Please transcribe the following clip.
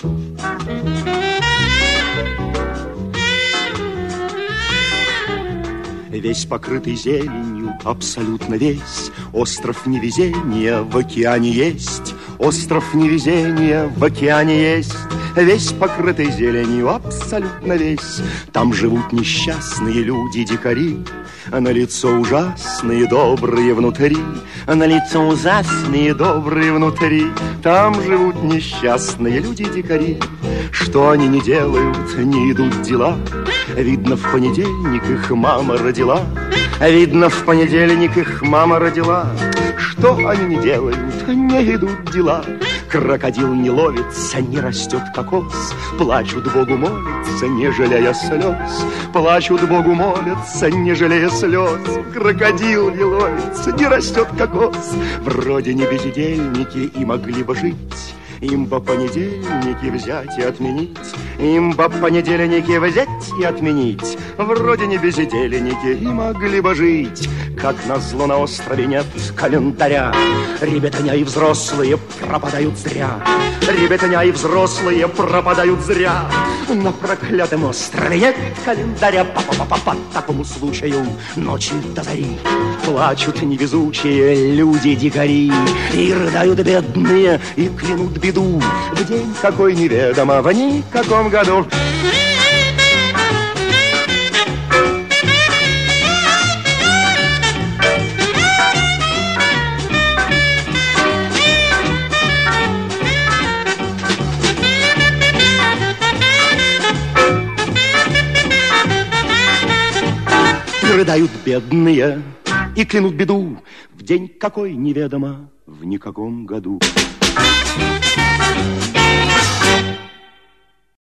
Весь покрытый зеленью, абсолютно весь, остров невезения в океане есть. Остров невезения в океане есть, весь покрытый зеленью, абсолютно весь. Там живут несчастные люди-дикари, а на лицо ужасные, добрые внутри. А на лицо ужасные, добрые внутри. Там живут несчастные люди-дикари. Что они не делают, не идут дела. Видно, в понедельник их мама родила. Видно, в понедельник их мама родила. Что они не делают, не идут дела. Крокодил не ловится, не растет кокос. Плачут Богу молятся, не жалея слез. Плачут Богу молятся, не жалея слез. Крокодил не ловится, не растет кокос. Вроде не бездельники и могли бы жить. Им по понедельники взять и отменить. Им по понедельники взять и отменить. Вроде не бездельники и могли бы жить. Как назло на острове нет календаря. Ребятня и взрослые пропадают зря. Ребятня и взрослые пропадают зря. На проклятом острове нет календаря. По такому случаю ночи до зари плачут невезучие люди-дикари. И рыдают бедные, и клянут беду в день какой неведомо, в никаком году. Рыдают бедные и клянут беду в день какой неведомо, в никаком году.